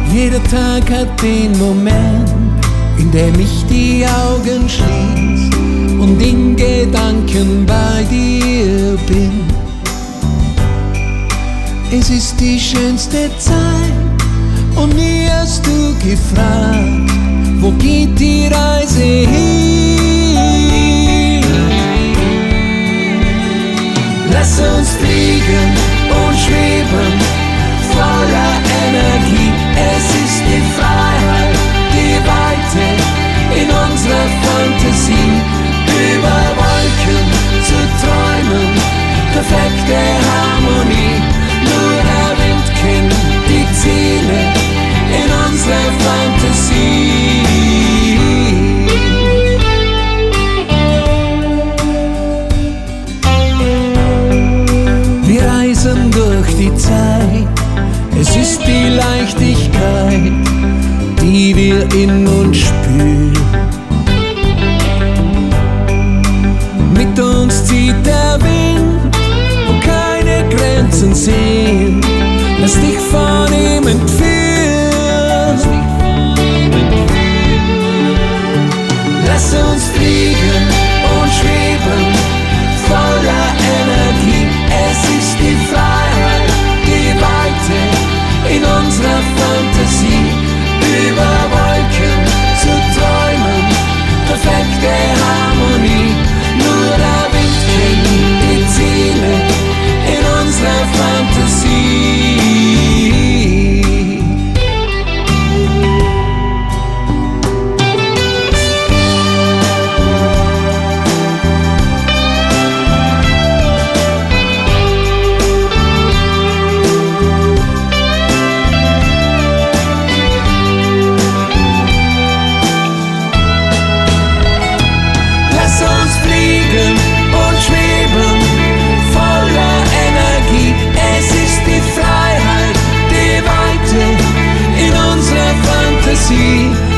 Jeder Tag hat den Moment, in dem ich die Augen schließ und in Gedanken bei dir bin. Es ist die schönste Zeit und nie hast du gefragt, wo geht die Reise hin? Lass uns fliegen und schweben, voller Energie. Es ist die Freiheit, die Weite in unserer Fantasie. Über Wolken zu träumen, perfekte Harmonie. Nur der Wind kennt die Ziele in unserer Fantasie. Wir reisen durch die Zeit. Es ist die Leichtigkeit, die wir in uns spüren. Mit uns zieht der Wind, wo keine Grenzen sehen. Lass dich von ihm entführen. Lass uns fliegen und schweben, voller Energie. Es ist die Freiheit, die Weite in unserer Fantasie. Über Wolken zu träumen, perfekte Harmonie. Nur der Wind kennt die Ziele in unserer Fantasie. See